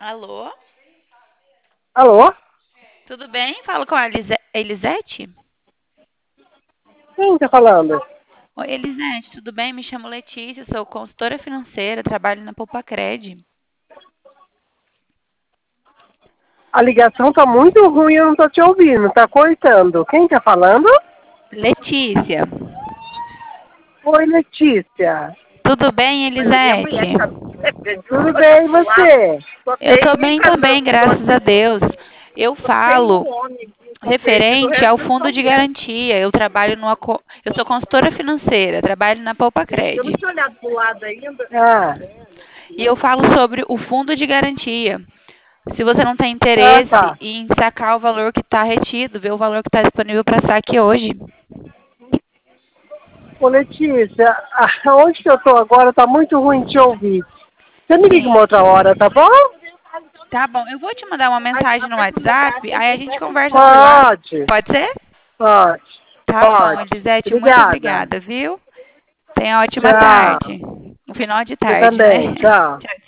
Alô? Alô? Tudo bem? Falo com a Elisete? Quem tá falando? Oi, Elisete, tudo bem? Me chamo Letícia, sou consultora financeira, trabalho na Poupacred. A ligação tá muito ruim, eu não tô te ouvindo, tá cortando. Quem tá falando? Letícia, Oi, Letícia. tudo bem, Elisete? Tudo bem, e você? Eu tô bem também, graças a Deus. Eu falo referente ao fundo de garantia. Eu sou consultora financeira, trabalho na Eu não Poupacred. tinha olhado pro lado ainda. Ah, E eu falo sobre o fundo de garantia. Se você não tem interesse tá. em sacar o valor que está retido, ver o valor que está disponível para saque hoje. Ô, Letícia, onde que eu tô agora tá muito ruim de te ouvir. Você me liga Sim. uma outra hora, tá bom? Tá bom, eu vou te mandar uma mensagem no WhatsApp, aí a gente conversa por lá. Pode, Pode ser? pode, Tá bom, pode. Elisete, muito Obrigada. obrigada, viu? Tenha ótima Tchau. tarde. Um final de Você tarde, né? também, tchau. Tchau.